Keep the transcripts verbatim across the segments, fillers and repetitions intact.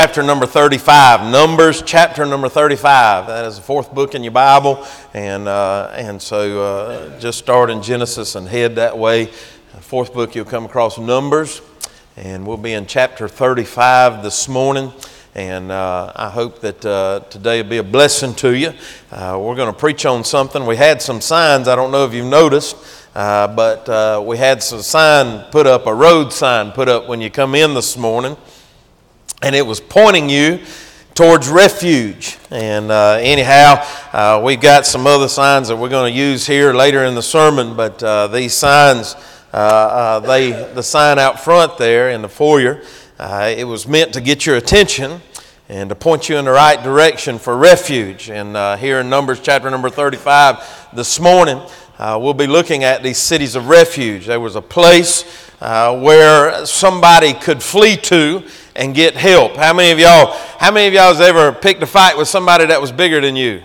Chapter number thirty-five, Numbers chapter number thirty-five. That is the fourth book in your Bible, and uh, and so uh, just start in Genesis and head that way. The fourth book you'll come across Numbers, and we'll be in chapter thirty-five this morning. And uh, I hope that uh, today will be a blessing to you. Uh, we're going to preach on something. We had some signs. I don't know if you've noticed, uh, but uh, we had some sign put up, a road sign put up when you come in this morning. And it was pointing you towards refuge. And uh, anyhow, uh, we've got some other signs that we're going to use here later in the sermon. But uh, these signs, uh, uh, they the sign out front there in the foyer, uh, it was meant to get your attention and to point you in the right direction for refuge. And uh, here in Numbers chapter number thirty-five this morning, uh, we'll be looking at these cities of refuge. There was a place uh, where somebody could flee to and get help. How many of y'all, how many of y'all has ever picked a fight with somebody that was bigger than you?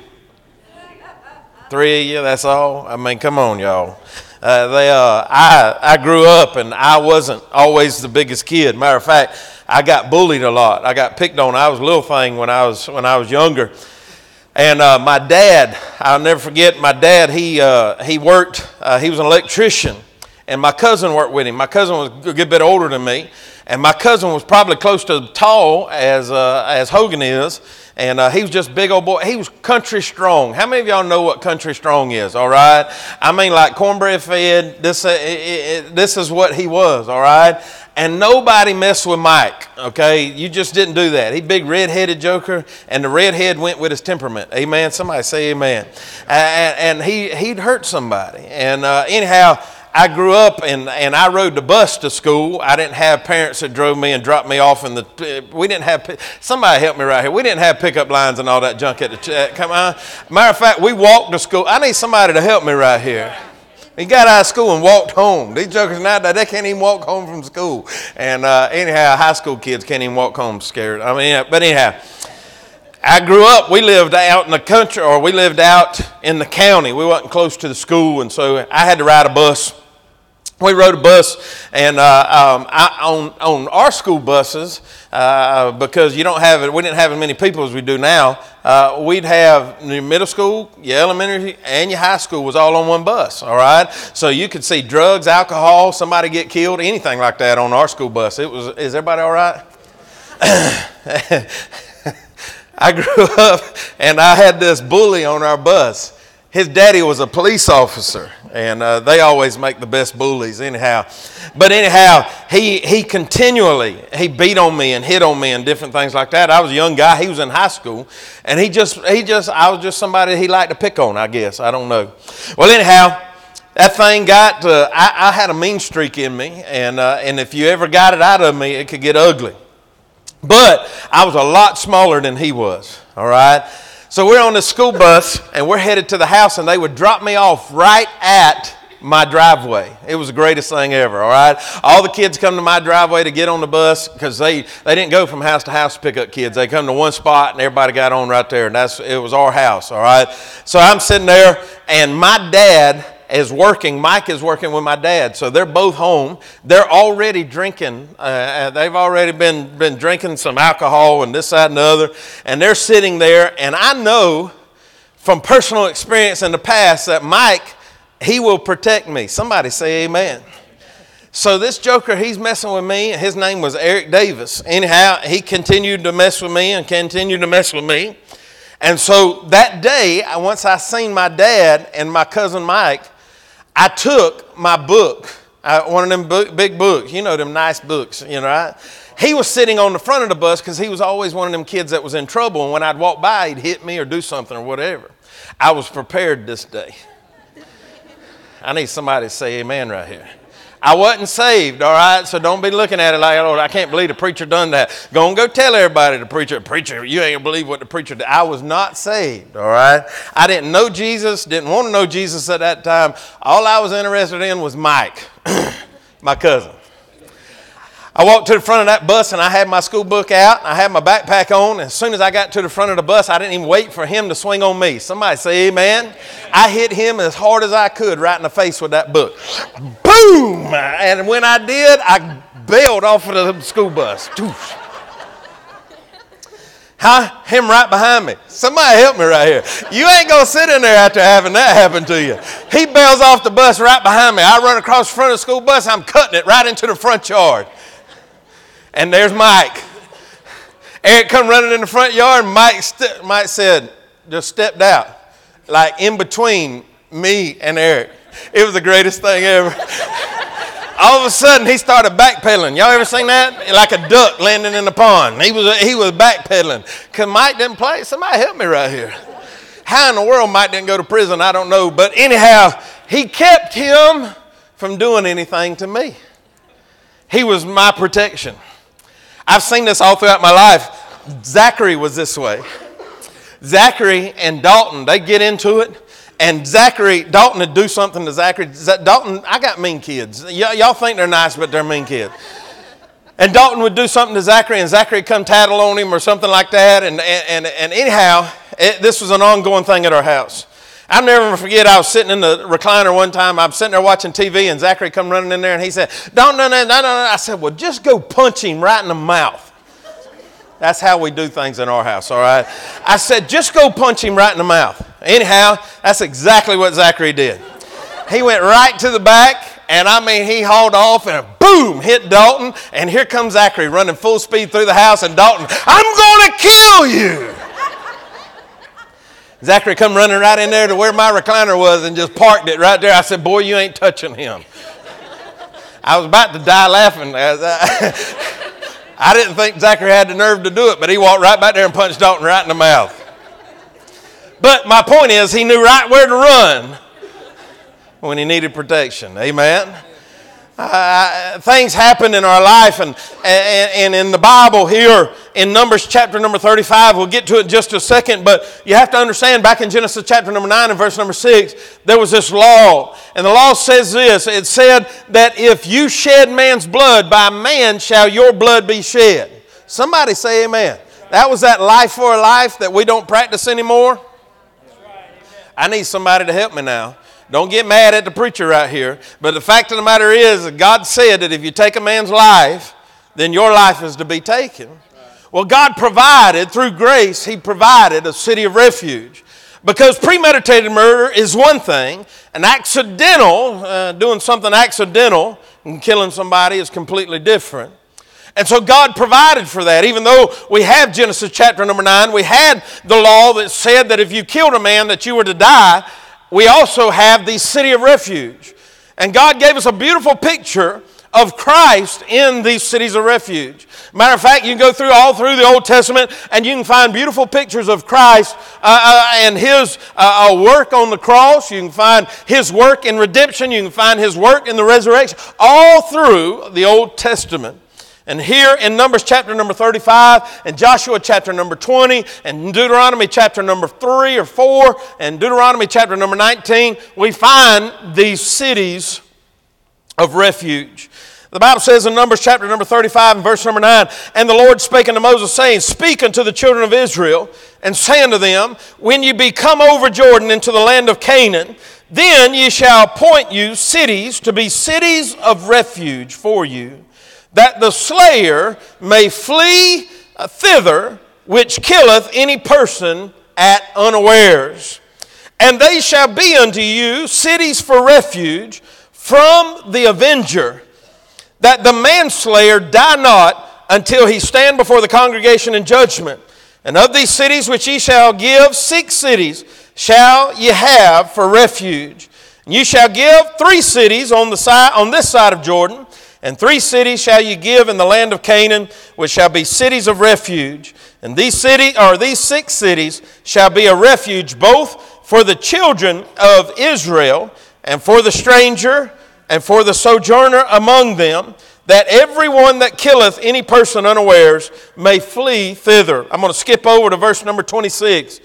Three of you, that's all? I mean, come on, y'all. Uh, they, uh, I, I grew up and I wasn't always the biggest kid. Matter of fact, I got bullied a lot. I got picked on. I was a little thing when I was, when I was younger. And uh, my dad, I'll never forget, my dad, he, uh, he worked, uh, he was an electrician. And my cousin worked with him. My cousin was a good bit older than me. And my cousin was probably close to as tall as uh, as Hogan is. And uh, he was just a big old boy. He was country strong. How many of y'all know what country strong is, all right? I mean, like cornbread fed, this, uh, it, it, this is what he was, all right? And nobody messed with Mike, okay? You just didn't do that. He big red-headed joker, and the redhead went with his temperament. Amen? Somebody say amen. And, and he, he'd hurt somebody. And uh, anyhow, I grew up and, and I rode the bus to school. I didn't have parents that drove me and dropped me off in the, we didn't have, somebody help me right here. We didn't have pickup lines and all that junk at the, come on. Matter of fact, we walked to school. I need somebody to help me right here. He got out of school and walked home. These jokers nowadays, they can't even walk home from school. And uh, anyhow, high school kids can't even walk home scared. I mean, but anyhow, I grew up, we lived out in the country, or we lived out in the county. We wasn't close to the school, and so I had to ride a bus. We rode a bus, and uh, um, I, on on our school buses, uh, because you don't have it, we didn't have as many people as we do now. Uh, we'd have your middle school, your elementary, and your high school was all on one bus. All right, so you could see drugs, alcohol, somebody get killed, anything like that on our school bus. It was. Is everybody all right? I grew up, and I had this bully on our bus. His daddy was a police officer, and uh, they always make the best bullies anyhow. But anyhow, he he continually, he beat on me and hit on me and different things like that. I was a young guy. He was in high school, and he just, he just, I was just somebody he liked to pick on, I guess. I don't know. Well, anyhow, that thing got, uh, I, I had a mean streak in me, and uh, and if you ever got it out of me, it could get ugly. But I was a lot smaller than he was, all right? So we're on the school bus, and we're headed to the house, and they would drop me off right at my driveway. It was the greatest thing ever, all right? All the kids come to my driveway to get on the bus because they, they didn't go from house to house to pick up kids. They come to one spot, and everybody got on right there, and that's it was our house, all right? So I'm sitting there, and my dad is working. Mike is working with my dad, so they're both home. They're already drinking. Uh, they've already been been drinking some alcohol and this, that, and the other, and they're sitting there. And I know from personal experience in the past that Mike, he will protect me. Somebody say amen. So this joker, he's messing with me. His name was Eric Davis. Anyhow, he continued to mess with me and continued to mess with me. And so that day, once I seen my dad and my cousin Mike, I took my book, uh, one of them book, big books, you know, them nice books, you know, right? He was sitting on the front of the bus because he was always one of them kids that was in trouble. And when I'd walk by, he'd hit me or do something or whatever. I was prepared this day. I need somebody to say amen right here. I wasn't saved, all right? So don't be looking at it like, oh, I can't believe the preacher done that. Go and go tell everybody the preacher, preacher, you ain't gonna believe what the preacher did. I was not saved, all right? I didn't know Jesus, didn't want to know Jesus at that time. All I was interested in was Mike, my cousin. I walked to the front of that bus, and I had my school book out. I had my backpack on. As soon as I got to the front of the bus, I didn't even wait for him to swing on me. Somebody say amen. I hit him as hard as I could right in the face with that book. Boom! And when I did, I bailed off of the school bus. Huh? Him right behind me. Somebody help me right here. You ain't going to sit in there after having that happen to you. He bails off the bus right behind me. I run across the front of the school bus. I'm cutting it right into the front yard. And there's Mike. Eric come running in the front yard, and Mike, st- Mike said, just stepped out, like in between me and Eric. It was the greatest thing ever. All of a sudden, he started backpedaling. Y'all ever seen that? Like a duck landing in the pond. He was he was backpedaling. Because Mike didn't play. Somebody help me right here. How in the world Mike didn't go to prison, I don't know. But anyhow, he kept him from doing anything to me. He was my protection. I've seen this all throughout my life. Zachary was this way. Zachary and Dalton, they get into it. And Zachary, Dalton would do something to Zachary. Dalton, I got mean kids. Y- y'all think they're nice, but they're mean kids. And Dalton would do something to Zachary, and Zachary would come tattle on him or something like that. And, and, and anyhow, it, this was an ongoing thing at our house. I'll never forget, I was sitting in the recliner one time. I'm sitting there watching T V, and Zachary come running in there, and he said, don't, no, no, no, no. I said, well, just go punch him right in the mouth. That's how we do things in our house, all right? I said, just go punch him right in the mouth. Anyhow, that's exactly what Zachary did. He went right to the back, and I mean, he hauled off, and boom, hit Dalton, and here comes Zachary running full speed through the house, and Dalton, I'm going to kill you. Zachary come running right in there to where my recliner was and just parked it right there. I said, boy, you ain't touching him. I was about to die laughing. I didn't think Zachary had the nerve to do it, but he walked right back there and punched Dalton right in the mouth. But my point is, he knew right where to run when he needed protection. Amen? Uh, things happen in our life, and, and, and in the Bible here, in Numbers chapter number thirty-five, we'll get to it in just a second, but you have to understand, back in Genesis chapter number nine and verse number six, there was this law, and the law says this. It said that if you shed man's blood, by man shall your blood be shed. Somebody say amen. That was that life for a life that we don't practice anymore. I need somebody to help me now. Don't get mad at the preacher right here. But the fact of the matter is that God said that if you take a man's life, then your life is to be taken. Well, God provided, through grace, He provided a city of refuge. Because premeditated murder is one thing, and accidental, uh, doing something accidental and killing somebody is completely different. And so God provided for that. Even though we have Genesis chapter number nine, we had the law that said that if you killed a man that you were to die. We also have the city of refuge. And God gave us a beautiful picture of Christ in these cities of refuge. Matter of fact, you can go through all through the Old Testament and you can find beautiful pictures of Christ uh, uh, and His uh, uh, work on the cross. You can find His work in redemption. You can find His work in the resurrection. All through the Old Testament. And here in Numbers chapter number thirty-five, and Joshua chapter number twenty, and Deuteronomy chapter number three or four, and Deuteronomy chapter number nineteen, we find these cities of refuge. The Bible says in Numbers chapter number thirty-five and verse number nine, and the Lord spake unto Moses, saying, Speak unto the children of Israel, and say unto them, When ye be come over Jordan into the land of Canaan, then ye shall appoint you cities to be cities of refuge for you, that the slayer may flee thither, which killeth any person at unawares. And they shall be unto you cities for refuge from the avenger, that the manslayer die not until he stand before the congregation in judgment. And of these cities which ye shall give, six cities shall ye have for refuge. And ye shall give three cities on the side, on this side of Jordan, and three cities shall you give in the land of Canaan, which shall be cities of refuge. And these city, or these six cities shall be a refuge both for the children of Israel, and for the stranger, and for the sojourner among them, that everyone that killeth any person unawares may flee thither. I'm going to skip over to verse number twenty-six.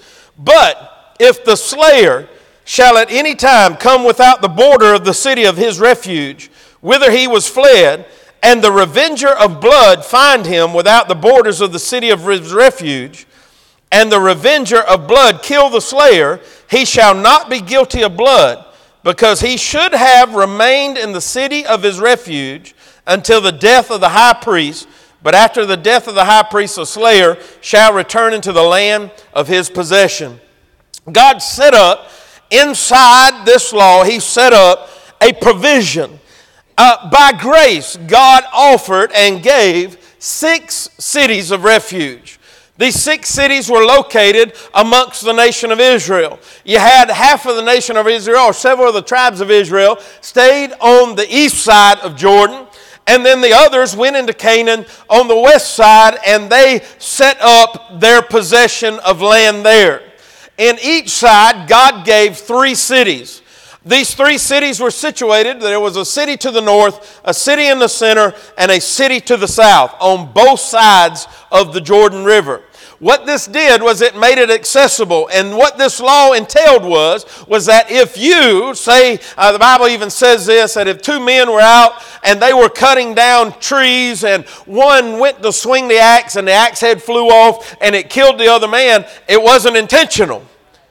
But if the slayer shall at any time come without the border of the city of his refuge, whither he was fled, and the revenger of blood find him without the borders of the city of his refuge, and the revenger of blood kill the slayer, he shall not be guilty of blood, because he should have remained in the city of his refuge until the death of the high priest, but after the death of the high priest, the slayer shall return into the land of his possession. God set up, inside this law, he set up a provision. Uh, by grace, God offered and gave six cities of refuge. These six cities were located amongst the nation of Israel. You had half of the nation of Israel, or several of the tribes of Israel, stayed on the east side of Jordan, and then the others went into Canaan on the west side, and they set up their possession of land there. In each side, God gave three cities. These three cities were situated. There was a city to the north, a city in the center, and a city to the south on both sides of the Jordan River. What this did was it made it accessible. And what this law entailed was, was that if you, say, uh, the Bible even says this, that if two men were out and they were cutting down trees and one went to swing the axe and the axe head flew off and it killed the other man, it wasn't intentional.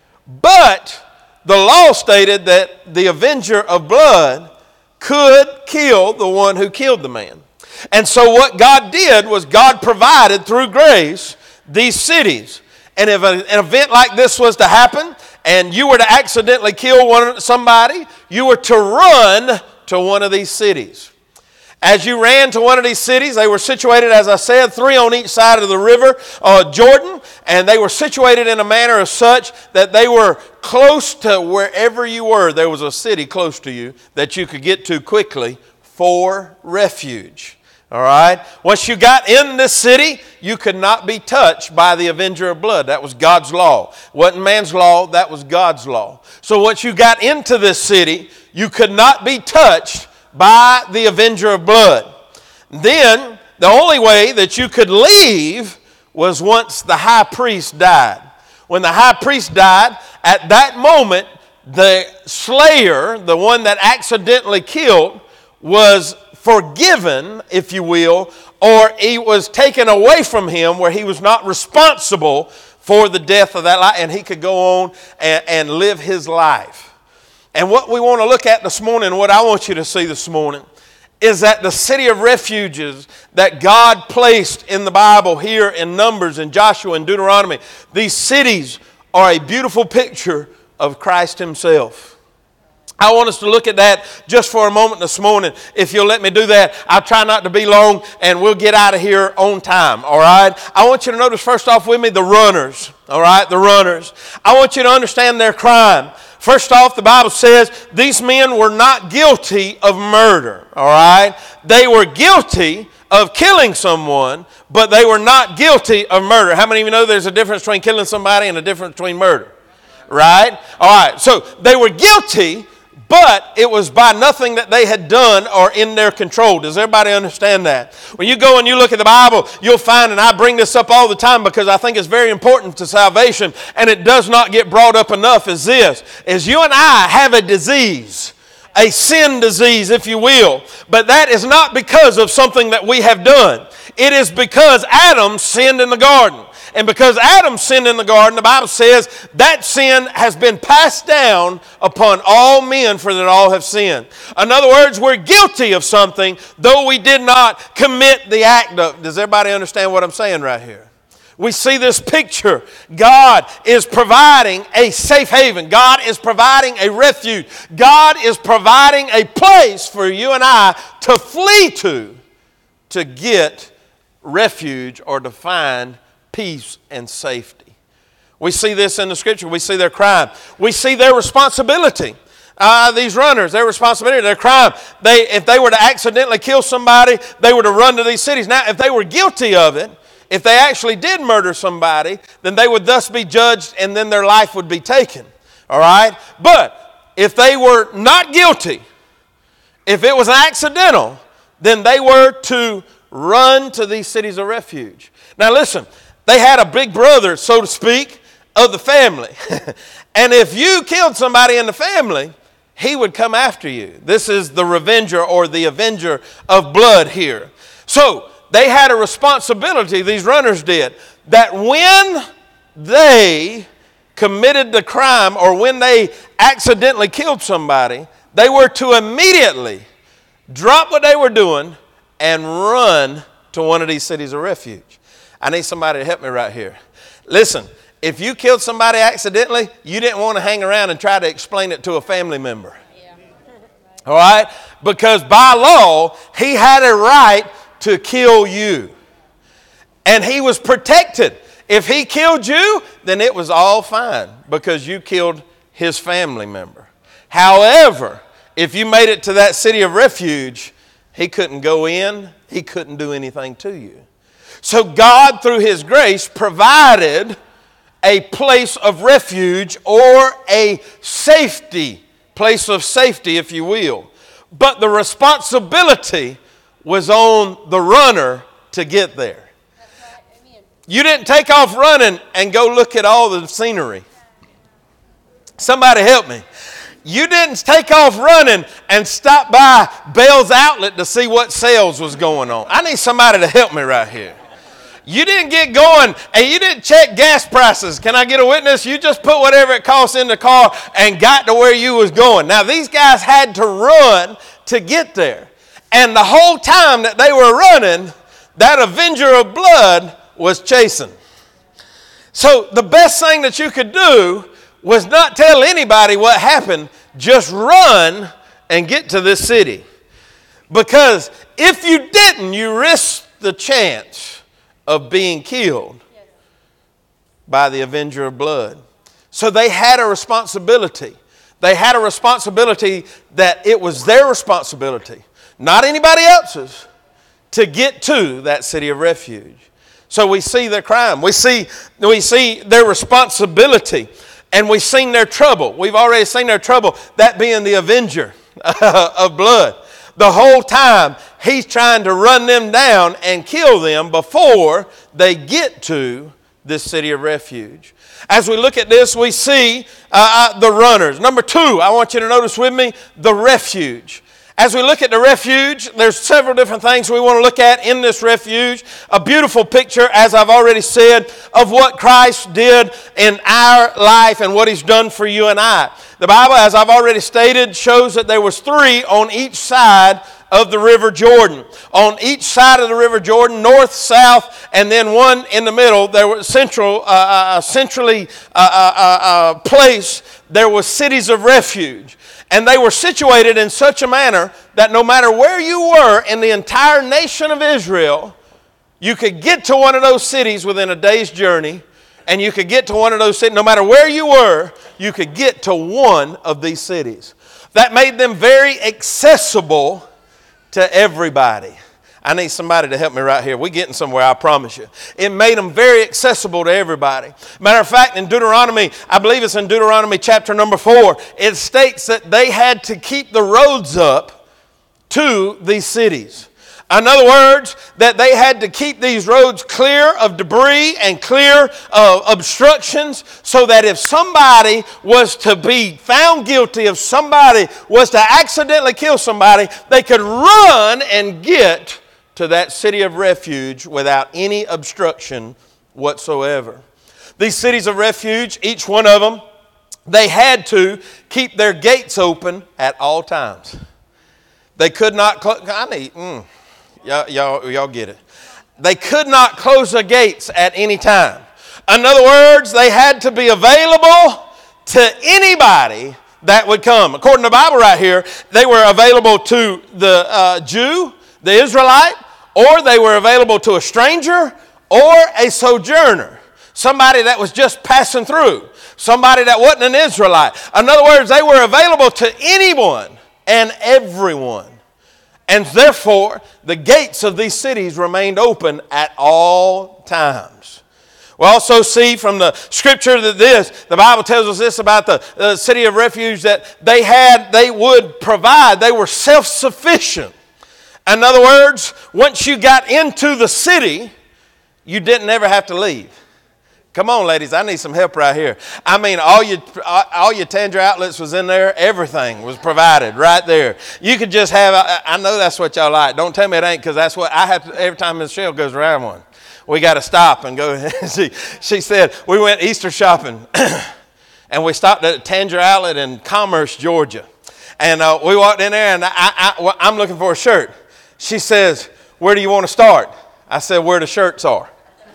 But the law stated that the avenger of blood could kill the one who killed the man. And so what God did was God provided through grace these cities. And if an event like this was to happen and you were to accidentally kill one, somebody, you were to run to one of these cities. As you ran to one of these cities, they were situated, as I said, three on each side of the river, uh, Jordan, and they were situated in a manner as such that they were close to wherever you were. There was a city close to you that you could get to quickly for refuge. All right? Once you got in this city, you could not be touched by the avenger of blood. That was God's law. It wasn't man's law, that was God's law. So once you got into this city, you could not be touched by the avenger of blood. Then, the only way that you could leave was once the high priest died. When the high priest died, at that moment, the slayer, the one that accidentally killed, was forgiven, if you will, or he was taken away from him where he was not responsible for the death of that life, and he could go on and, and live his life. And what we want to look at this morning, what I want you to see this morning, is that the city of refuges that God placed in the Bible here in Numbers and Joshua and Deuteronomy, these cities are a beautiful picture of Christ himself. I want us to look at that just for a moment this morning. If you'll let me do that, I'll try not to be long and we'll get out of here on time, all right? I want you to notice first off with me the runners, all right, the runners. I want you to understand their crime. First off, the Bible says these men were not guilty of murder, all right? They were guilty of killing someone, but they were not guilty of murder. How many of you know there's a difference between killing somebody and a difference between murder? Right? All right, so they were guilty, but it was by nothing that they had done or in their control. Does everybody understand that? When you go and you look at the Bible, you'll find, and I bring this up all the time because I think it's very important to salvation, and it does not get brought up enough, is this, is you and I have a disease, a sin disease, if you will, but that is not because of something that we have done. It is because Adam sinned in the garden. And because Adam sinned in the garden, the Bible says that sin has been passed down upon all men, for that all have sinned. In other words, we're guilty of something, though we did not commit the act of. Does everybody understand what I'm saying right here? We see this picture. God is providing a safe haven. God is providing a refuge. God is providing a place for you and I to flee to, to get refuge or to find peace and safety. We see this in the scripture. We see their crime. We see their responsibility. Uh, these runners, their responsibility, their crime. They, if they were to accidentally kill somebody, they were to run to these cities. Now, if they were guilty of it, if they actually did murder somebody, then they would thus be judged and then their life would be taken. All right? But if they were not guilty, if it was accidental, then they were to run to these cities of refuge. Now listen, they had a big brother, so to speak, of the family. And if you killed somebody in the family, he would come after you. This is the revenger or the avenger of blood here. So they had a responsibility, these runners did, that when they committed the crime or when they accidentally killed somebody, they were to immediately drop what they were doing and run to one of these cities of refuge. I need somebody to help me right here. Listen, if you killed somebody accidentally, you didn't want to hang around and try to explain it to a family member. Yeah. All right? Because by law, he had a right to kill you. And he was protected. If he killed you, then it was all fine because you killed his family member. However, if you made it to that city of refuge, he couldn't go in, he couldn't do anything to you. So God, through his grace, provided a place of refuge or a safety, place of safety, if you will. But the responsibility was on the runner to get there. You didn't take off running and go look at all the scenery. Somebody help me. You didn't take off running and stop by Bell's Outlet to see what sales was going on. I need somebody to help me right here. You didn't get going and you didn't check gas prices. Can I get a witness? You just put whatever it costs in the car and got to where you was going. Now, these guys had to run to get there. And the whole time that they were running, that avenger of blood was chasing. So the best thing that you could do was not tell anybody what happened. Just run and get to this city. Because if you didn't, you risked the chance of being killed by the avenger of blood. So they had a responsibility. They had a responsibility that it was their responsibility, not anybody else's, to get to that city of refuge. So we see their crime. We see, we see their responsibility. And we've seen their trouble. We've already seen their trouble, that being the avenger of blood. The whole time, he's trying to run them down and kill them before they get to this city of refuge. As we look at this, we see uh, the runners. Number two, I want you to notice with me, the refuge. As we look at the refuge, there's several different things we want to look at in this refuge. A beautiful picture, as I've already said, of what Christ did in our life and what he's done for you and I. The Bible, as I've already stated, shows that there was three on each side of the River Jordan. On each side of the River Jordan, north, south, and then one in the middle, there was central, uh, uh, centrally uh, uh, uh, place, there was cities of refuge. And they were situated in such a manner that no matter where you were in the entire nation of Israel, you could get to one of those cities within a day's journey, and you could get to one of those cities. No matter where you were, you could get to one of these cities. That made them very accessible to everybody. I need somebody to help me right here. We're getting somewhere, I promise you. It made them very accessible to everybody. Matter of fact, in Deuteronomy, I believe it's in Deuteronomy chapter number four, it states that they had to keep the roads up to these cities. In other words, that they had to keep these roads clear of debris and clear of obstructions so that if somebody was to be found guilty, if somebody was to accidentally kill somebody, they could run and get to that city of refuge without any obstruction whatsoever. These cities of refuge, each one of them, they had to keep their gates open at all times. They could not close. I need, mm, y'all, y'all, y'all get it. They could not close the gates at any time. In other words, they had to be available to anybody that would come. According to the Bible right here, they were available to the uh, Jew, the Israelite, or they were available to a stranger or a sojourner. Somebody that was just passing through. Somebody that wasn't an Israelite. In other words, they were available to anyone and everyone. And therefore, the gates of these cities remained open at all times. We also see from the scripture that this, the Bible tells us this about the, the city of refuge, that they had, they would provide, they were self-sufficient. In other words, once you got into the city, you didn't ever have to leave. Come on, ladies, I need some help right here. I mean, all your all your Tandra outlets was in there. Everything was provided right there. You could just have, I, I know that's what y'all like. Don't tell me it ain't, because that's what I have to, every time Michelle goes around one. We got to stop and go. she, she said, we went Easter shopping, and we stopped at Tandra Outlet in Commerce, Georgia. And uh, we walked in there, and I, I, I'm looking for a shirt. She says, where do you want to start? I said, where the shirts are.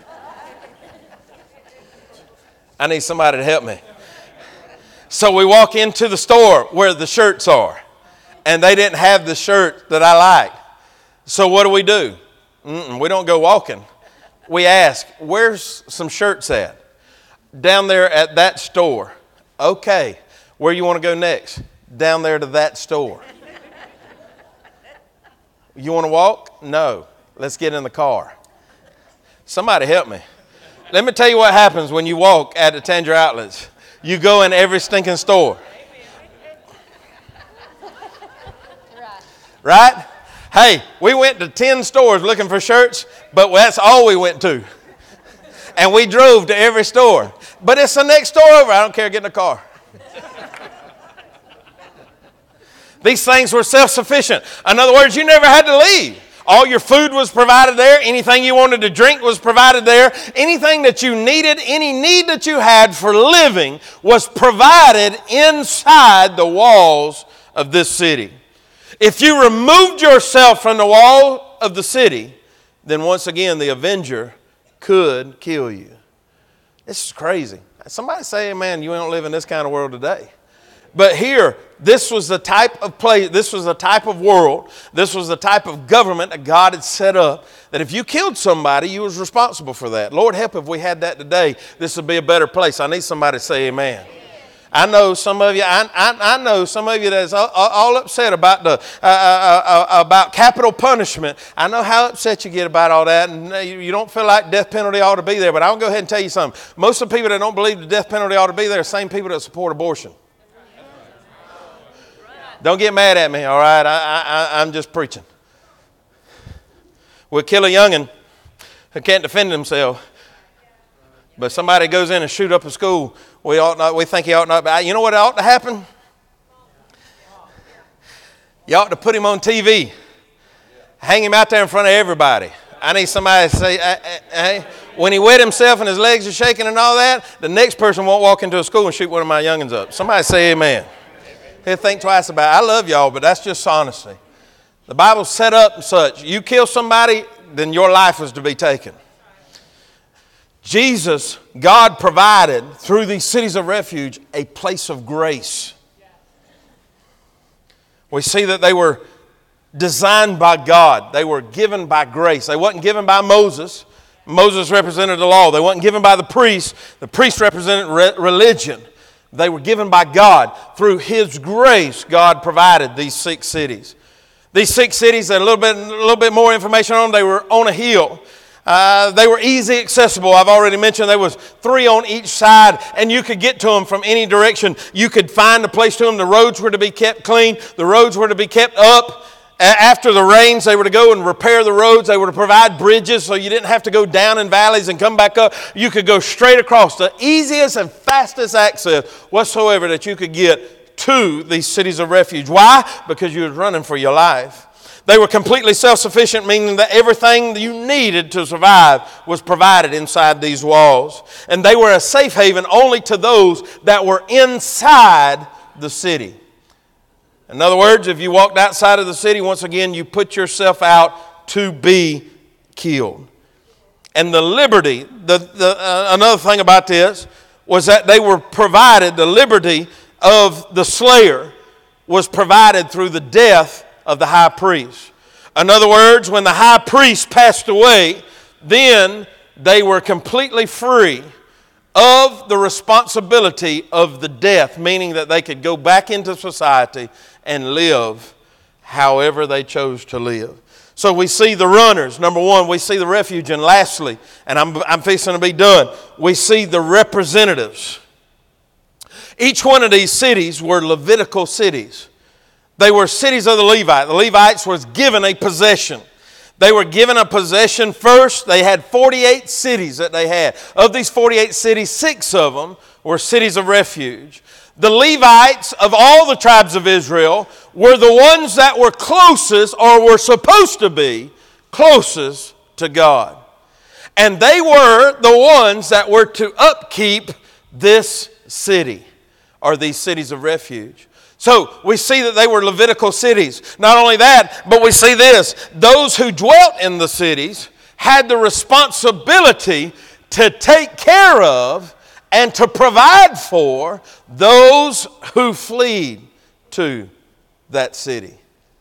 I need somebody to help me. So we walk into the store where the shirts are, and they didn't have the shirt that I like. So what do we do? Mm-mm, we don't go walking. We ask, where's some shirts at? Down there at that store. Okay, where you want to go next? Down there to that store. You want to walk? No. Let's get in the car. Somebody help me. Let me tell you what happens when you walk at the Tanger Outlets. You go in every stinking store. Right? Hey, we went to ten stores looking for shirts, but that's all we went to. And we drove to every store. But it's the next store over. I don't care, get in the car. These things were self-sufficient. In other words, you never had to leave. All your food was provided there. Anything you wanted to drink was provided there. Anything that you needed, any need that you had for living was provided inside the walls of this city. If you removed yourself from the wall of the city, then once again the avenger could kill you. This is crazy. Somebody say, man, you don't live in this kind of world today. But here, this was the type of place, this was the type of world, this was the type of government that God had set up, that if you killed somebody, you was responsible for that. Lord help, if we had that today, this would be a better place. I need somebody to say amen. I know some of you. I, I, I know some of you that's all, all upset about the uh, uh, uh, about capital punishment. I know how upset you get about all that, and you, you don't feel like death penalty ought to be there. But I'll go ahead and tell you something. Most of the people that don't believe the death penalty ought to be there are the same people that support abortion. Don't get mad at me, all right? I, I, I'm just preaching. We'll kill a young'un who can't defend himself. But somebody goes in and shoot up a school, we ought not. We think he ought not. You know what ought to happen? You ought to put him on T V, hang him out there in front of everybody. I need somebody to say, hey, when he wet himself and his legs are shaking and all that, the next person won't walk into a school and shoot one of my young'uns up. Somebody say amen. He'll think twice about it. I love y'all, but that's just honesty. The Bible's set up and such. You kill somebody, then your life is to be taken. Jesus, God provided through these cities of refuge a place of grace. We see that they were designed by God. They were given by grace. They wasn't given by Moses. Moses represented the law. They wasn't given by the priest. The priest represented re- religion. They were given by God. Through His grace, God provided these six cities. These six cities, a little bit, a little bit more information on them. They were on a hill. Uh, they were easy accessible. I've already mentioned there was three on each side, and you could get to them from any direction. You could find a place to them. The roads were to be kept clean. The roads were to be kept up. After the rains, they were to go and repair the roads. They were to provide bridges so you didn't have to go down in valleys and come back up. You could go straight across. The easiest and fastest access whatsoever that you could get to these cities of refuge. Why? Because you were running for your life. They were completely self-sufficient, meaning that everything that you needed to survive was provided inside these walls. And they were a safe haven only to those that were inside the city. In other words, if you walked outside of the city, once again, you put yourself out to be killed. And the liberty, the, the, uh, another thing about this was that they were provided, the liberty of the slayer was provided through the death of the high priest. In other words, when the high priest passed away, then they were completely free of the responsibility of the death, meaning that they could go back into society and live however they chose to live. So we see the runners. Number one, we see the refuge. And lastly, and I'm, I'm fixing to be done, we see the representatives. Each one of these cities were Levitical cities. They were cities of the Levite. The Levites was given a possession. They were given a possession first. They had forty-eight cities that they had. Of these forty-eight cities, six of them were cities of refuge. The Levites of all the tribes of Israel were the ones that were closest, or were supposed to be closest to God. And they were the ones that were to upkeep this city, or these cities of refuge. So we see that they were Levitical cities. Not only that, but we see this. Those who dwelt in the cities had the responsibility to take care of and to provide for those who fled to that city.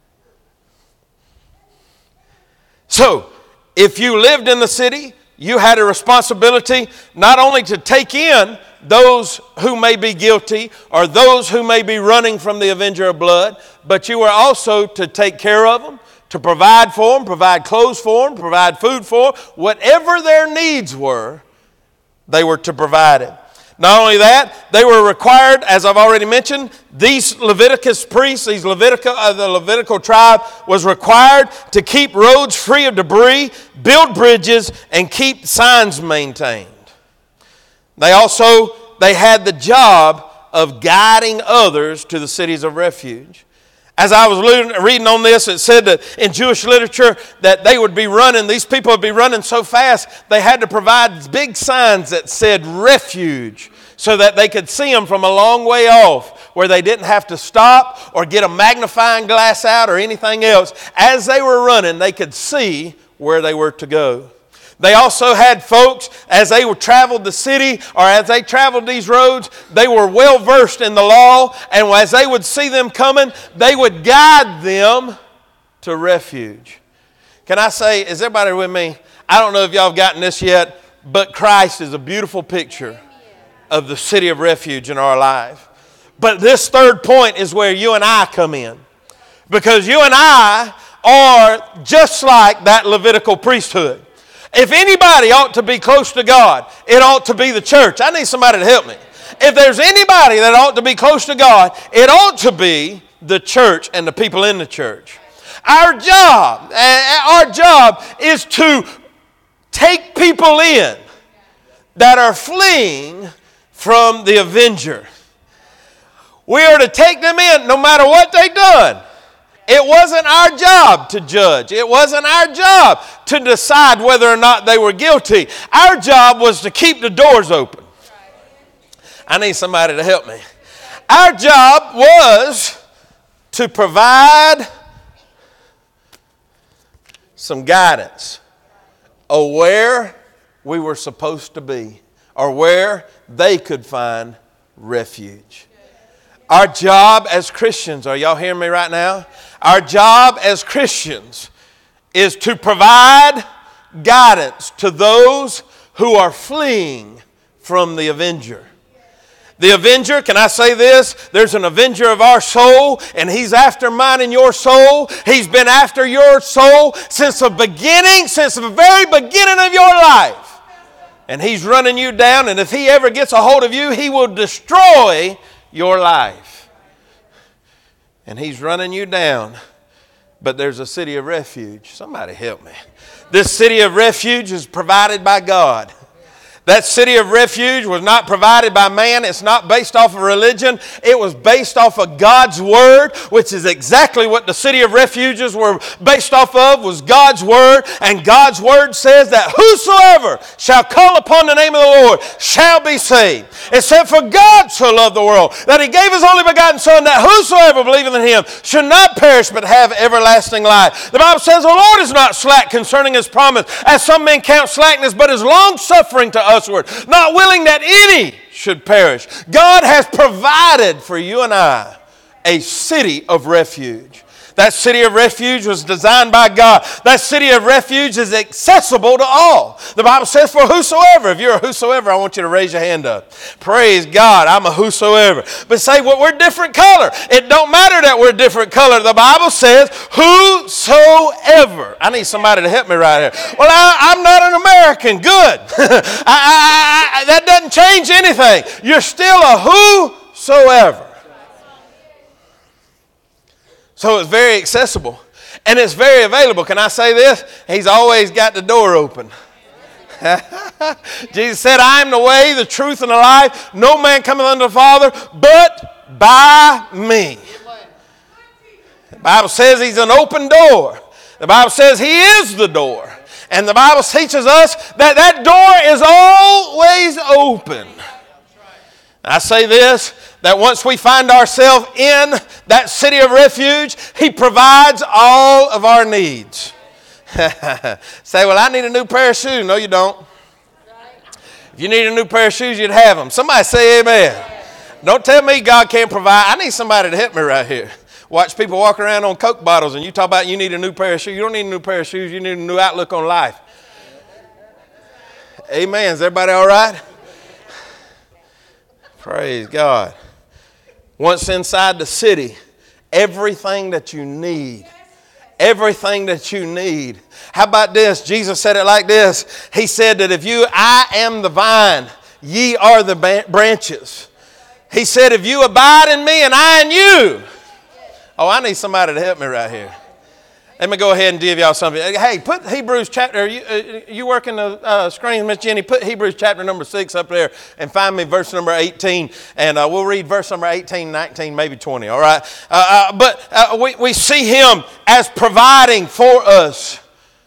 So, if you lived in the city, you had a responsibility not only to take in those who may be guilty or those who may be running from the avenger of blood, but you were also to take care of them, to provide for them, provide clothes for them, provide food for them. Whatever their needs were, they were to provide it. Not only that, they were required, as I've already mentioned, these Leviticus priests, these Levitical, uh, the Levitical tribe was required to keep roads free of debris, build bridges, and keep signs maintained. They also, they had the job of guiding others to the cities of refuge. As I was reading on this, it said that in Jewish literature that they would be running, these people would be running so fast, they had to provide big signs that said refuge so that they could see them from a long way off, where they didn't have to stop or get a magnifying glass out or anything else. As they were running, they could see where they were to go. They also had folks, as they traveled the city or as they traveled these roads, they were well versed in the law, and as they would see them coming, they would guide them to refuge. Can I say, is everybody with me? I don't know if y'all have gotten this yet, but Christ is a beautiful picture of the city of refuge in our life. But this third point is where you and I come in. Because you and I are just like that Levitical priesthood. If anybody ought to be close to God, it ought to be the church. I need somebody to help me. If there's anybody that ought to be close to God, it ought to be the church and the people in the church. Our job, our job is to take people in that are fleeing from the avenger. We are to take them in no matter what they've done. It wasn't our job to judge. It wasn't our job to decide whether or not they were guilty. Our job was to keep the doors open. I need somebody to help me. Our job was to provide some guidance of where we were supposed to be or where they could find refuge. Our job as Christians, are y'all hearing me right now? Our job as Christians is to provide guidance to those who are fleeing from the avenger. The avenger, can I say this? There's an avenger of our soul, and he's after mine and your soul. He's been after your soul since the beginning, since the very beginning of your life. And he's running you down, and if he ever gets a hold of you, he will destroy your life. And he's running you down. But there's a city of refuge. Somebody help me. This city of refuge is provided by God. That city of refuge was not provided by man. It's not based off of religion. It was based off of God's Word, which is exactly what the city of refuges were based off of, was God's Word. And God's Word says that whosoever shall call upon the name of the Lord shall be saved. It said, for God so loved the world that He gave His only begotten Son, that whosoever believeth in Him should not perish but have everlasting life. The Bible says the Lord is not slack concerning His promise, as some men count slackness, but is long-suffering to us, not willing that any should perish. God has provided for you and I a city of refuge. That city of refuge was designed by God. That city of refuge is accessible to all. The Bible says for whosoever. If you're a whosoever, I want you to raise your hand up. Praise God, I'm a whosoever. But say, well, we're different color. It don't matter that we're different color. The Bible says whosoever. I need somebody to help me right here. Well, I, I'm not an American. Good. I, I, I, that doesn't change anything. You're still a whosoever. So it's very accessible and it's very available. Can I say this? He's always got the door open. Jesus said, I am the way, the truth, and the life. No man cometh unto the Father but by me. The Bible says He's an open door. The Bible says He is the door. And the Bible teaches us that that door is always open. I say this, that once we find ourselves in that city of refuge, He provides all of our needs. Say, well, I need a new pair of shoes. No, you don't. If you need a new pair of shoes, you'd have them. Somebody say amen. Don't tell me God can't provide. I need somebody to help me right here. Watch people walk around on Coke bottles and you talk about you need a new pair of shoes. You don't need a new pair of shoes. You need a new outlook on life. Amen. Is everybody all right? Praise God. Once inside the city, everything that you need, everything that you need. How about this? Jesus said it like this. He said that if you, I am the vine, ye are the branches. He said, if you abide in me and I in you. Oh, I need somebody to help me right here. Let me go ahead and give y'all something. Hey, put Hebrews chapter, you, uh, you working the uh, screen, Miss Jenny, put Hebrews chapter number six up there and find me verse number eighteen. And uh, we'll read verse number eighteen, nineteen, maybe twenty, all right? Uh, uh, but uh, we, we see him as providing for us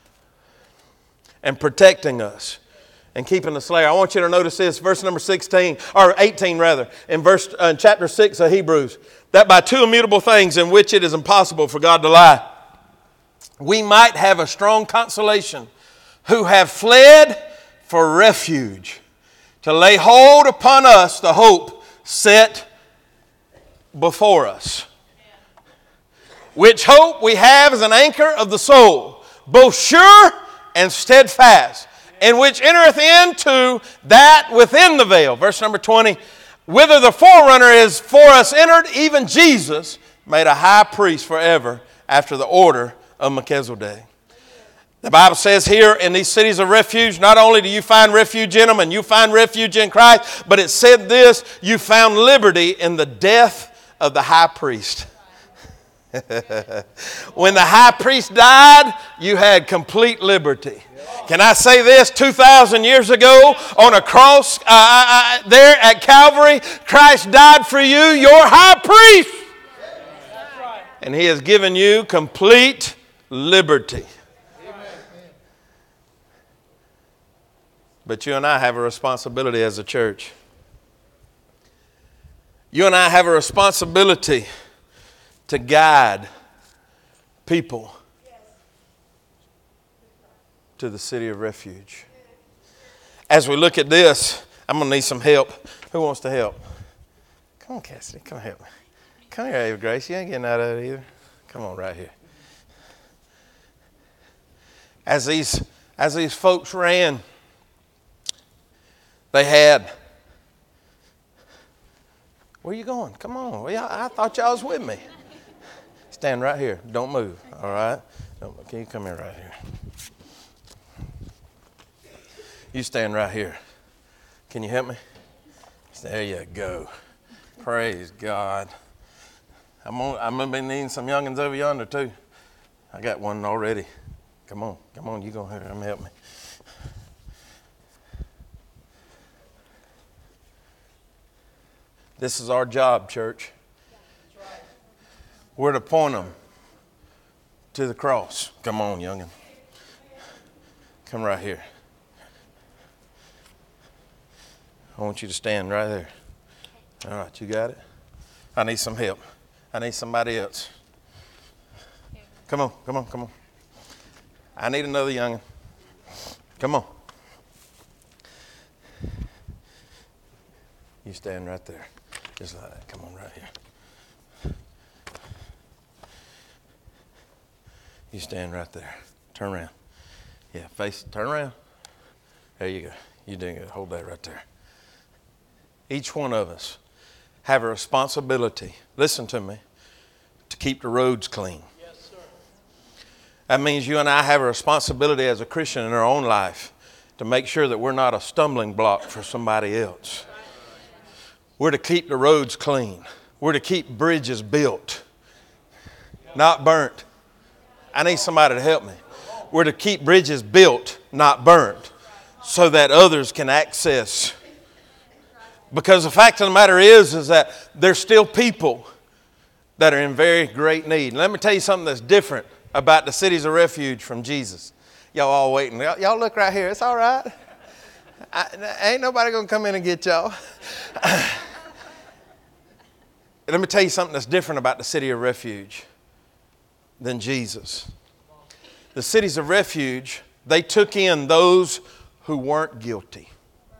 and protecting us and keeping the slayer. I want you to notice this, verse number sixteen, or eighteen rather, in verse uh, chapter six of Hebrews, that by two immutable things in which it is impossible for God to lie, we might have a strong consolation, who have fled for refuge, to lay hold upon us the hope set before us. Which hope we have as an anchor of the soul, both sure and steadfast, in which entereth into that within the veil. Verse number twenty, whither the forerunner is for us entered, even Jesus, made a high priest forever after the order of Melchizedek. The Bible says here in these cities of refuge, not only do you find refuge in them and you find refuge in Christ, but it said this, you found liberty in the death of the high priest. When the high priest died, you had complete liberty. Can I say this? two thousand years ago on a cross uh, uh, there at Calvary, Christ died for you, your high priest. And he has given you complete liberty. But you and I have a responsibility as a church. You and I have a responsibility to guide people to the city of refuge. As we look at this, I'm going to need some help. Who wants to help? Come on, Cassidy. Come help me. Come here, Ava Grace. You ain't getting out of it either. Come on right here. As these, as these folks ran, they had... Where you going? Come on. Well, I thought y'all was with me. Stand right here. Don't move. All right? Don't, can you come here right here? You stand right here. Can you help me? There you go. Praise God. I'm gonna, I'm gonna be needing some youngins over yonder too. I got one already. Come on, come on. You go here. Come help me. This is our job, church. We're to point them to the cross. Come on, youngin. Come right here. I want you to stand right there. All right, you got it? I need some help. I need somebody else. Come on, come on, come on. I need another youngin. Come on. You stand right there. Just like that. Come on right here. You stand right there. Turn around. Yeah, face, turn around. There you go. You're doing good. Hold that right there. Each one of us have a responsibility, listen to me, to keep the roads clean. Yes, sir. That means you and I have a responsibility as a Christian in our own life to make sure that we're not a stumbling block for somebody else. We're to keep the roads clean. We're to keep bridges built, not burnt. I need somebody to help me. We're to keep bridges built, not burnt, so that others can access. Because the fact of the matter is, is that there's still people that are in very great need. Let me tell you something that's different about the cities of refuge from Jesus. Y'all all waiting. Y'all, y'all look right here. It's all right. I, ain't nobody going to come in and get y'all. Let me tell you something that's different about the city of refuge than Jesus. The cities of refuge, they took in those who weren't guilty.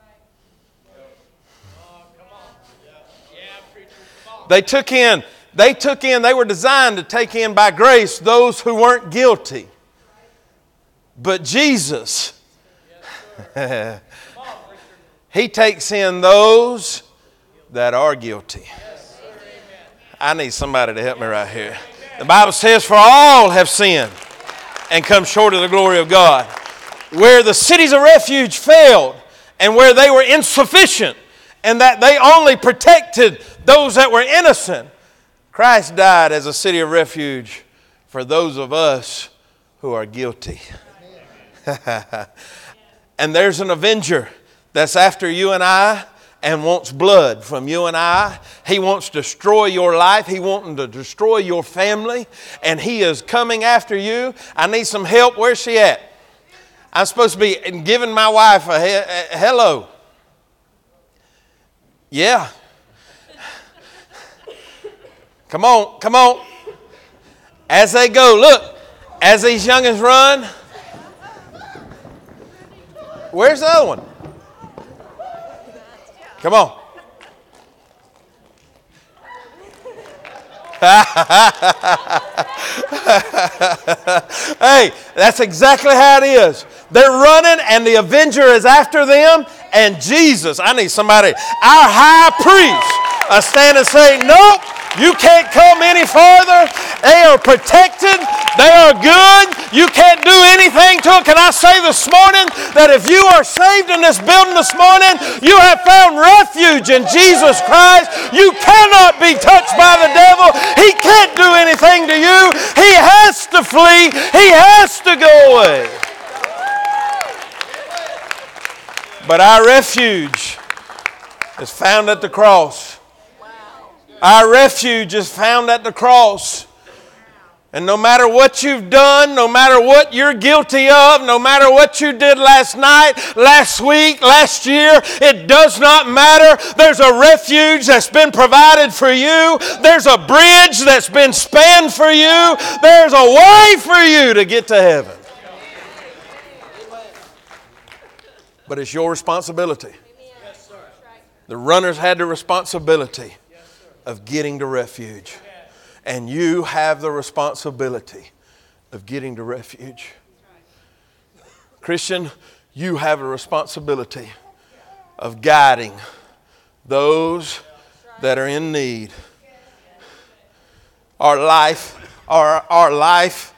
They took in, they took in, they were designed to take in by grace those who weren't guilty. But Jesus, He takes in those that are guilty. I need somebody to help me right here. The Bible says, for all have sinned and come short of the glory of God. Where the cities of refuge failed and where they were insufficient and that they only protected those that were innocent, Christ died as a city of refuge for those of us who are guilty. And there's an avenger that's after you and I and wants blood from you and I. He wants to destroy your life. He wants to destroy your family. And he is coming after you. I need some help. Where's she at? I'm supposed to be giving my wife a, he- a hello. Yeah. Come on, come on. As they go, look, as these youngins run. Where's the other one? Come on. Hey, that's exactly how it is. They're running and the avenger is after them, and Jesus, I need somebody, our high priest, uh, stand and say, nope, you can't come any farther. They are protected. They are good. You can't do anything to it. Can I say this morning that if you are saved in this building this morning, you have found refuge in Jesus Christ. You cannot be touched by the devil. He can't do anything to you. He has to flee. He has to go away. But our refuge is found at the cross. Our refuge is found at the cross. And no matter what you've done, no matter what you're guilty of, no matter what you did last night, last week, last year, it does not matter. There's a refuge that's been provided for you. There's a bridge that's been spanned for you. There's a way for you to get to heaven. But it's your responsibility. The runners had the responsibility of getting to refuge. And you have the responsibility of getting to refuge. Christian, you have a responsibility of guiding those that are in need. Our life, our, our life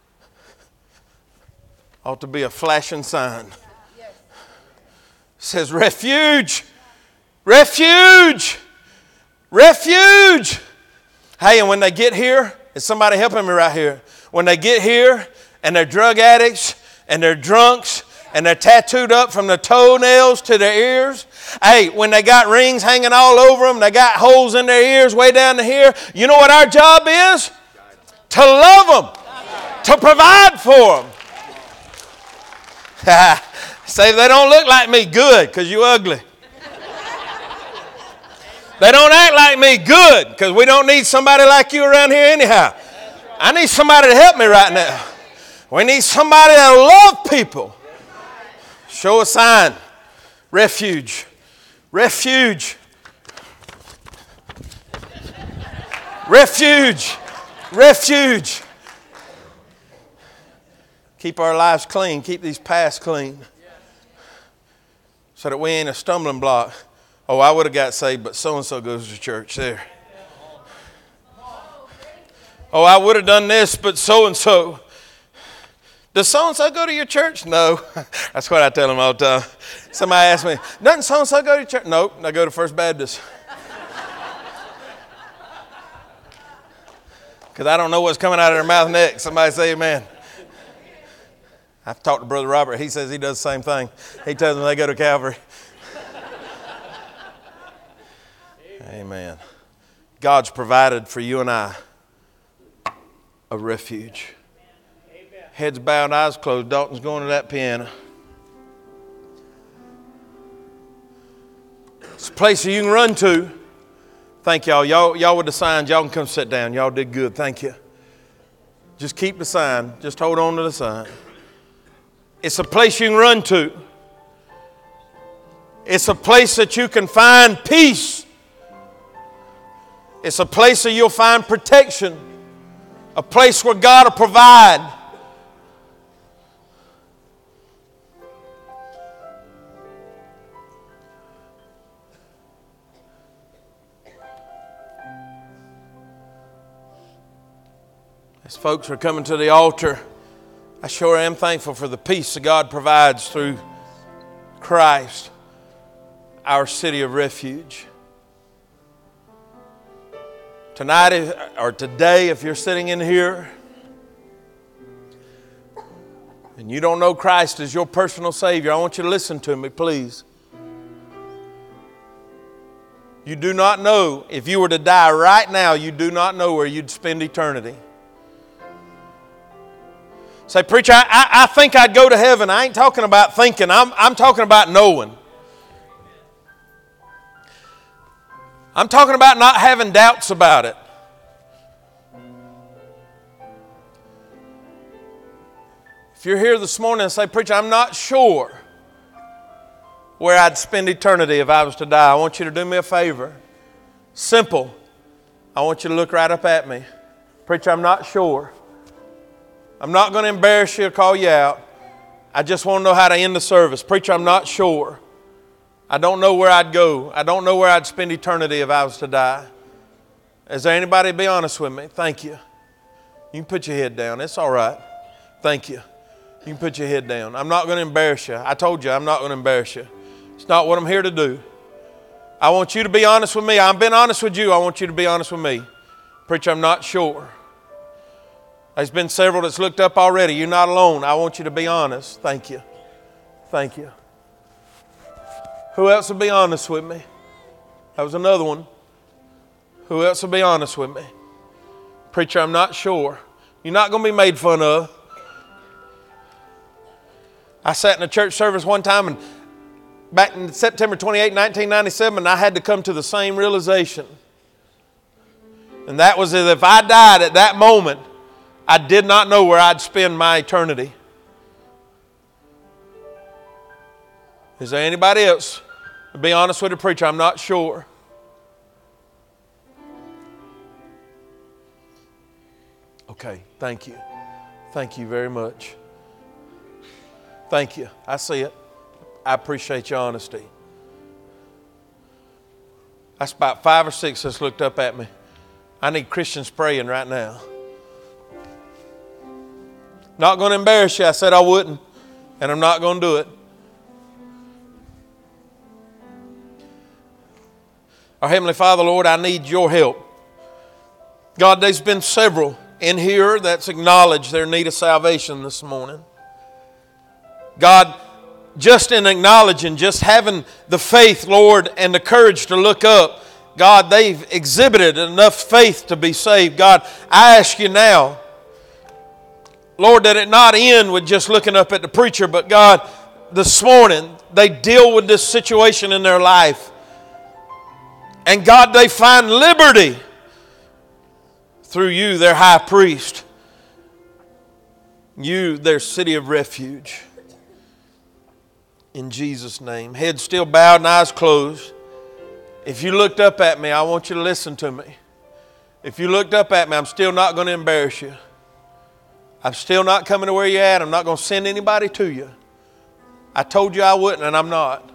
ought to be a flashing sign. It says refuge, refuge, refuge. Hey, and when they get here, is somebody helping me right here? When they get here and they're drug addicts and they're drunks and they're tattooed up from the toenails to their ears. Hey, when they got rings hanging all over them, they got holes in their ears way down to here. You know what our job is? To love them, to provide for them. Say, they don't look like me, good, because you ugly. They don't act like me, good, because we don't need somebody like you around here anyhow. I need somebody to help me right now. We need somebody that love people. Show a sign. Refuge. Refuge. Refuge. Refuge. Keep our lives clean. Keep these paths clean. So that we ain't a stumbling block. Oh, I would have got saved, but so-and-so goes to church there. Oh, I would have done this, but so-and-so. Does so-and-so go to your church? No. That's what I tell them all the time. Somebody asks me, doesn't so-and-so go to church? Nope, I go to First Baptist. Because I don't know what's coming out of their mouth next. Somebody say amen. I've talked to Brother Robert. He says he does the same thing. He tells them they go to Calvary. Amen. God's provided for you and I a refuge. Amen. Heads bowed, eyes closed. Dalton's going to that piano. It's a place that you can run to. Thank y'all. Y'all, y'all with the signs, y'all can come sit down. Y'all did good. Thank you. Just keep the sign. Just hold on to the sign. It's a place you can run to. It's a place that you can find peace. It's a place that you'll find protection. A place where God will provide. As folks are coming to the altar, I sure am thankful for the peace that God provides through Christ, our city of refuge. Tonight or today, if you're sitting in here and you don't know Christ as your personal Savior, I want you to listen to me, please. You do not know, if you were to die right now, you do not know where you'd spend eternity. Say, preacher, I, I, I think I'd go to heaven. I ain't talking about thinking. I'm, I'm talking about knowing. I'm talking about not having doubts about it. If you're here this morning and say, preacher, I'm not sure where I'd spend eternity if I was to die, I want you to do me a favor. Simple. I want you to look right up at me. Preacher, I'm not sure. I'm not going to embarrass you or call you out. I just want to know how to end the service. Preacher, I'm not sure. I don't know where I'd go. I don't know where I'd spend eternity if I was to die. Is there anybody be honest with me? Thank you. You can put your head down. It's all right. Thank you. You can put your head down. I'm not going to embarrass you. I told you I'm not going to embarrass you. It's not what I'm here to do. I want you to be honest with me. I've been honest with you. I want you to be honest with me. Preacher, I'm not sure. There's been several that's looked up already. You're not alone. I want you to be honest. Thank you. Thank you. Who else will be honest with me? That was another one. Who else will be honest with me? Preacher, I'm not sure. You're not going to be made fun of. I sat in a church service one time and back in September twenty-eighth, nineteen ninety-seven, and I had to come to the same realization. And that was that if I died at that moment, I did not know where I'd spend my eternity. Is there anybody else? To be honest with the preacher, I'm not sure. Okay, thank you. Thank you very much. Thank you. I see it. I appreciate your honesty. That's about five or six that's looked up at me. I need Christians praying right now. Not going to embarrass you. I said I wouldn't, and I'm not going to do it. Our Heavenly Father, Lord, I need your help. God, there's been several in here that's acknowledged their need of salvation this morning. God, just in acknowledging, just having the faith, Lord, and the courage to look up, God, they've exhibited enough faith to be saved. God, I ask you now, Lord, that it not end with just looking up at the preacher, but God, this morning, they deal with this situation in their life. And God, they find liberty through you, their high priest. You, their city of refuge. In Jesus' name. Head still bowed and eyes closed. If you looked up at me, I want you to listen to me. If you looked up at me, I'm still not going to embarrass you. I'm still not coming to where you're at. I'm not going to send anybody to you. I told you I wouldn't, and I'm not.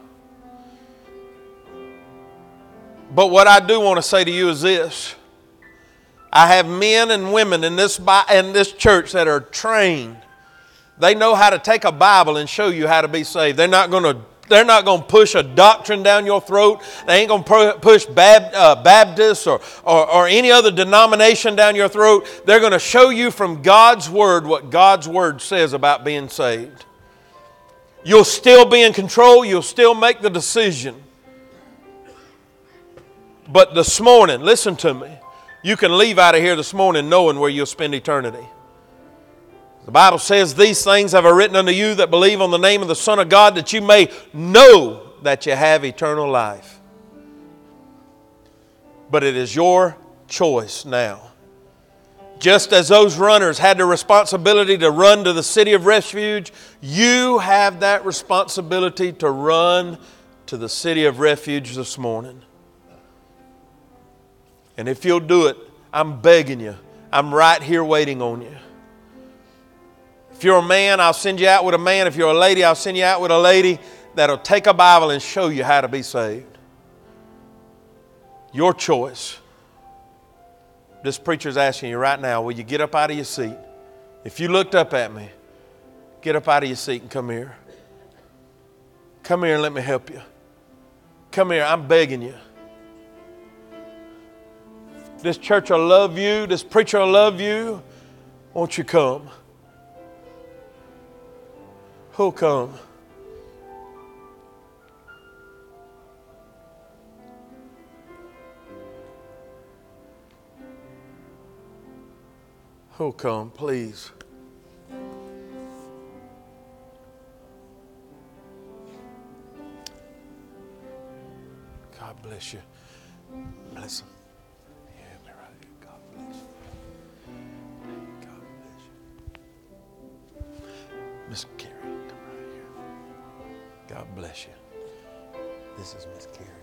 But what I do want to say to you is this. I have men and women in this, in this church that are trained. They know how to take a Bible and show you how to be saved. They're not going to, they're not going to push a doctrine down your throat. They ain't going to push Bab, uh, Baptists or, or, or any other denomination down your throat. They're going to show you from God's Word what God's Word says about being saved. You'll still be in control. You'll still make the decision. But this morning, listen to me. You can leave out of here this morning knowing where you'll spend eternity. The Bible says, these things have I written unto you that believe on the name of the Son of God, that you may know that you have eternal life. But it is your choice now. Just as those runners had the responsibility to run to the city of refuge, you have that responsibility to run to the city of refuge this morning. And if you'll do it, I'm begging you, I'm right here waiting on you. If you're a man, I'll send you out with a man. If you're a lady, I'll send you out with a lady that'll take a Bible and show you how to be saved. Your choice. This preacher's asking you right now, will you get up out of your seat? If you looked up at me, get up out of your seat and come here. Come here and let me help you. Come here, I'm begging you. This church will love you. This preacher will love you. Won't you come? Who'll come? Who'll come, please? God bless you. Bless him. Yeah, me right here. God bless you. God bless you. Miss Carrie, come right here. God bless you. This is Miss Carrie.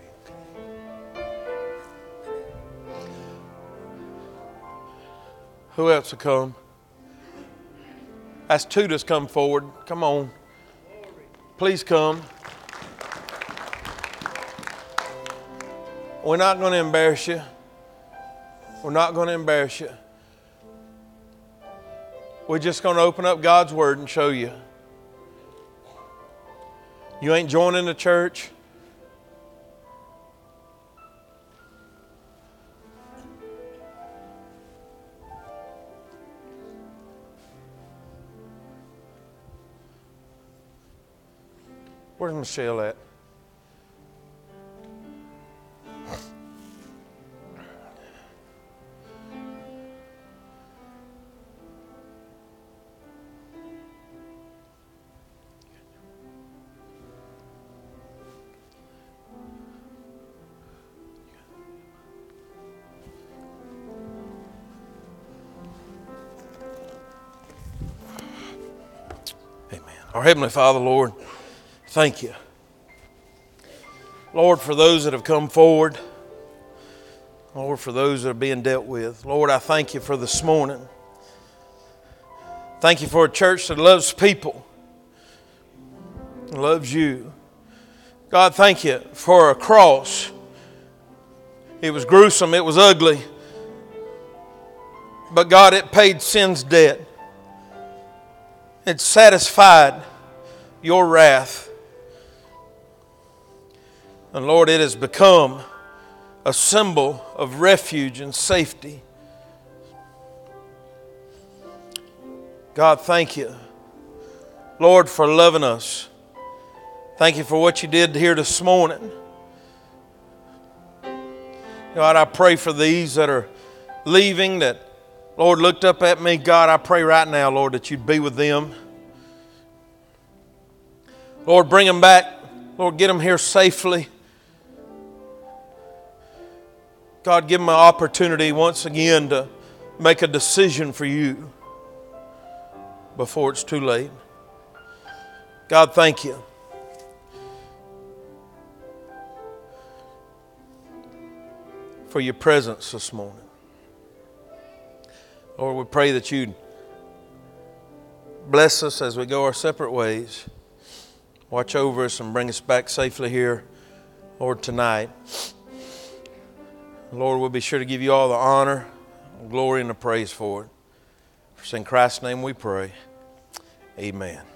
Who else will come? That's two that's come forward. Come on. Please come. We're not going to embarrass you. We're not going to embarrass you. We're just going to open up God's Word and show you. You ain't joining the church. Where's Michelle at? Amen. Our Heavenly Father, Lord, thank you. Lord, for those that have come forward. Lord, for those that are being dealt with. Lord, I thank you for this morning. Thank you for a church that loves people. Loves you. God, thank you for a cross. It was gruesome. It was ugly. But God, it paid sin's debt. It satisfied your wrath. And Lord, it has become a symbol of refuge and safety. God, thank you, Lord, for loving us. Thank you for what you did here this morning. God, I pray for these that are leaving that, Lord, looked up at me. God, I pray right now, Lord, that you'd be with them. Lord, bring them back. Lord, get them here safely. God, give them an opportunity once again to make a decision for you before it's too late. God, thank you. For your presence this morning. Lord, we pray that you'd bless us as we go our separate ways. Watch over us and bring us back safely here, Lord, tonight. Lord, we'll be sure to give you all the honor, glory, and the praise for it. For in Christ's name we pray. Amen.